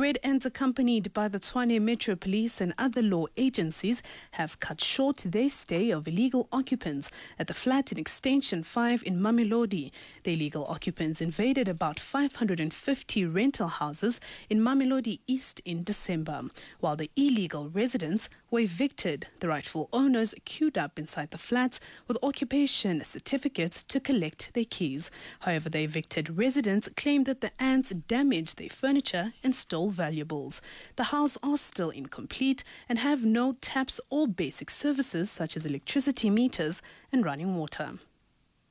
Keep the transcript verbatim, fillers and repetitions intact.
Red Ants, accompanied by the Tshwane Metro Police and other law agencies, have cut short their stay of illegal occupants at the flat in Extension five in Mamelodi. The illegal occupants invaded about five hundred fifty rental houses in Mamelodi East in December. While the illegal residents were evicted, the rightful owners queued up inside the flats with occupation certificates to collect their keys. However, the evicted residents claimed that the ants damaged their furniture and stole valuables. The houses are still incomplete and have no taps or basic services such as electricity meters and running water.